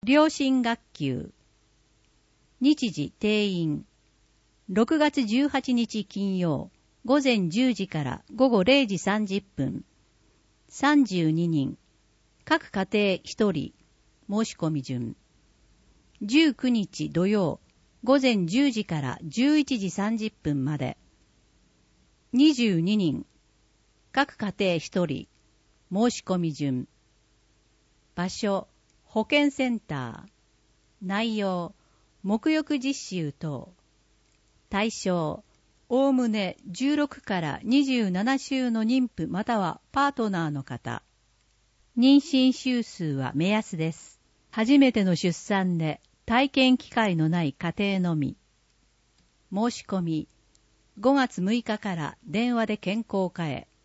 良心学級。日時定員。6月18日金曜、午前10時から午後0時30分。32人。各家庭1人。申し込み順。19日土曜、午前10時から11時30分まで。22人。各家庭1人。申し込み順。場所、保健センター。内容、沐浴実習等。対象、おおむね16から27週の妊婦またはパートナーの方。妊娠週数は目安です。初めての出産で体験機会のない家庭のみ。申し込み、5月6日から電話で健康課へ。